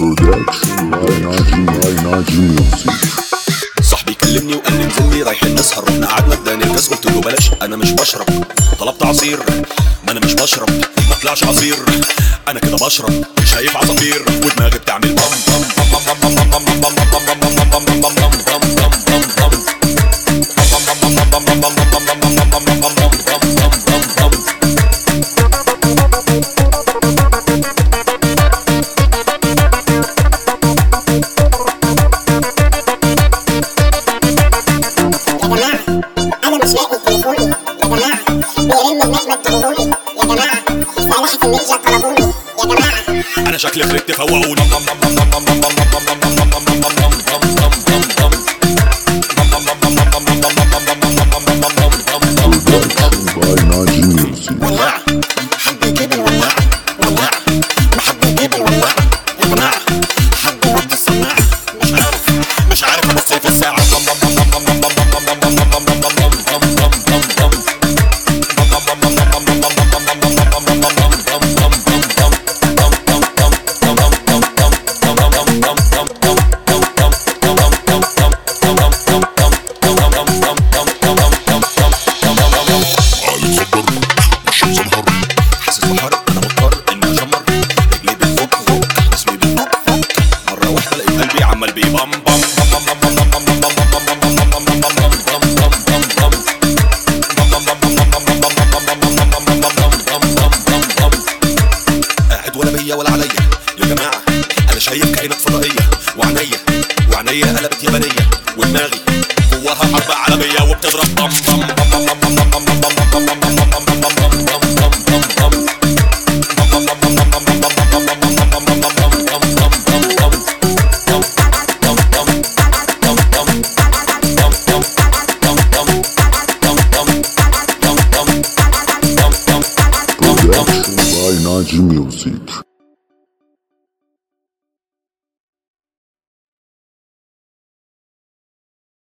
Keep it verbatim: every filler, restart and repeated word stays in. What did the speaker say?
برودكشن باي ناجي باي ناجي ميوزك. صاحبي كلمني وقال لي انزل لي رايحين نسهر، رحنا قعدنا اداني الكاس قلت له بلاش انا مش بشرب، طلبت عصير ما انا مش بشرب، ما طلعش عصير انا كده بشرب، شايف عصافير ودماغي بتعمل بام بام بام بام بام بام بام بام بام بام انا شكلي فرقت فوقوني. ولاعة حد يجيب الولاعة، ولاعة ما حد يجيب الولاعة يا جماعة، حد يوطي السماعة، مش عارف مش عارف ابص في الساعة. عمال بي بام بام قاعد ولا بيا ولا عليا يا جماعة، انا شايف كائنات فضائية وعنيا وعنيا قلبت يابانية ودماغي جواها حرب عالمية وبتضرب بام بام Production by Naji Music.